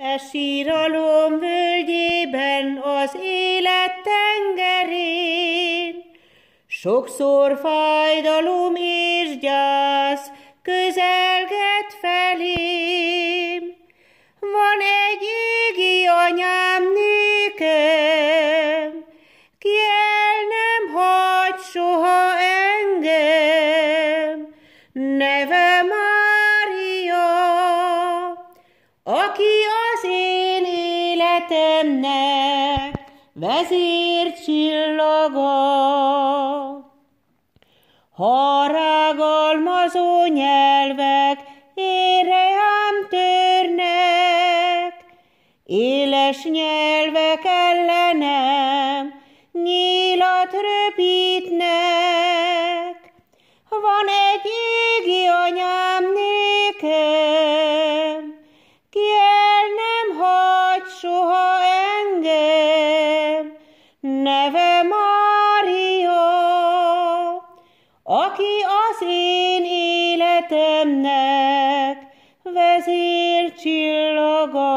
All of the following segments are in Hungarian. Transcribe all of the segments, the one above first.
E síralom völgyében, az élet tengerén, sokszor fájdalom és gyász közelget felém. Van egy égi anyám nékem, ki el nem hagy soha engem, neve Mária, aki az én életemnek vezércsillaga. Ha rágalmazó nyelvek érreám törnek, éles nyelvek ellenem nyílat röpítnek, van egy égi anyám nékem, ki el nem hagy soha engem, neve Mária, aki az én életemnek vezércsillaga.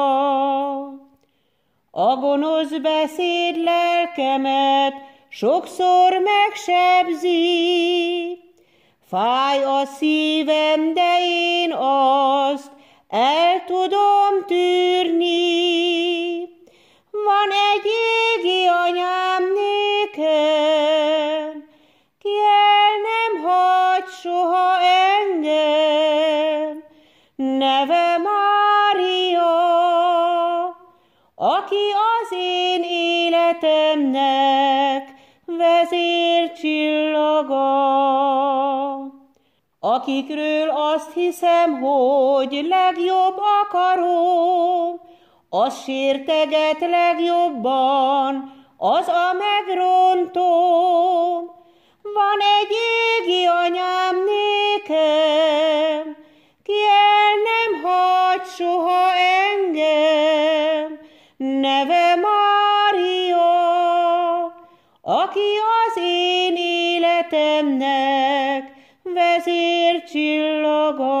A gonosz beszéd lelkemet sokszor megsebzi, fáj a szívem, de én azt el tudom tűrni. Van egy égi anyám nékem, ki el nem hagy soha engem, neve Mária, aki az én életemnek vezércsillaga. Akikről azt hiszem, hogy legjobb akarom, az sérteget legjobban, az a megrontom. Van egy égi anyám nékem, ki el nem hagy soha engem, neve Mária, aki az én életemnek vezércsillaga.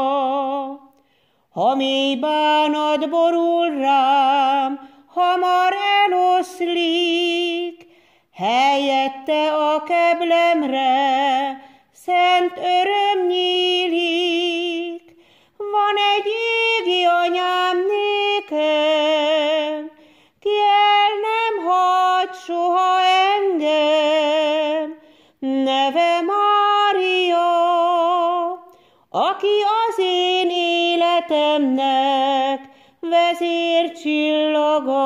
Ha mély bánat borul rám, hamar eloszlik, helyette a keblemre szent öröm nyílik. Van egy égi anyám nékem, ki el nem hagy soha engem, neve Mária, aki az én életemnek vezércsillaga.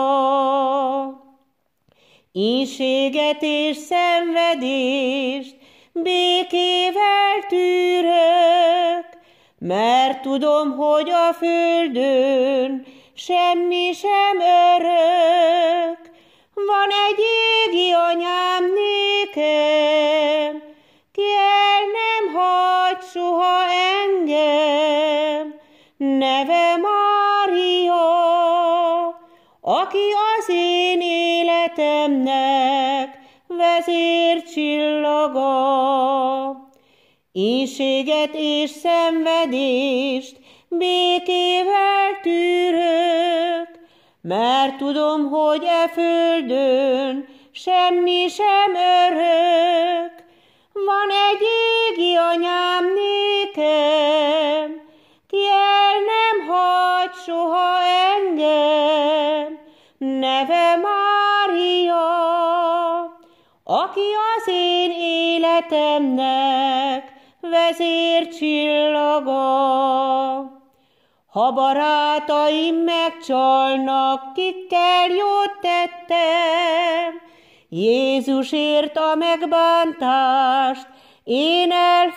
Ínséget és szenvedést békével tűrök, mert tudom, hogy a földön semmi sem örök. Van egy égi anyám nékem, ki el nem hagy soha engem, neve Mária, aki az én életemnek vezércsillaga. Ínséget és szenvedést békével tűrök, mert tudom, hogy e földön semmi sem örök. Van egy égi anyám nékem, ki el nem hagy soha engem, neve Mária, aki az én életemnek vezércsillaga. Ha barátaim megcsalnak, kikkel jót tettem, Jézusért a megbántást én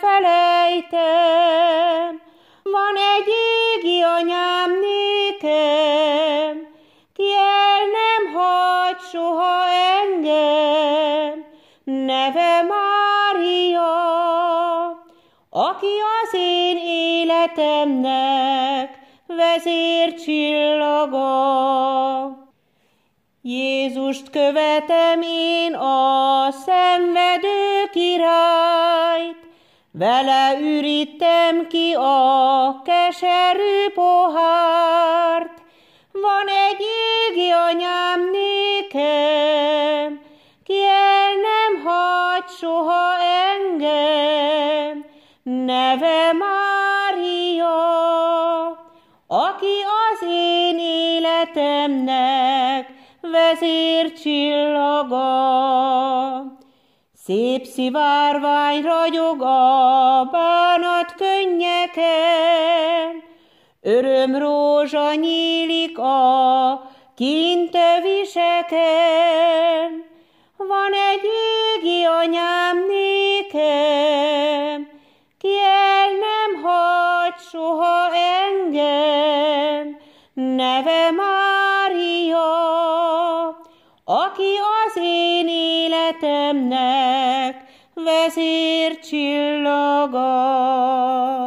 elfelejtem. Van egy égi anyám nékem, ki el nem hagy soha engem, neve Mária, aki az én életemnek vezércsillaga. Jézust követem én, a szenvedő királyt, vele ürítem ki a keserű pohárt, aki az én életemnek vezércsillaga. Szép szivárvány ragyog a bánat könnyeken, örömrózsa nyílik a kintöviseken. Van egy égi anyám nékem, ki el nem hagy soha engem, neve Mária, aki az én életemnek vezércsillaga.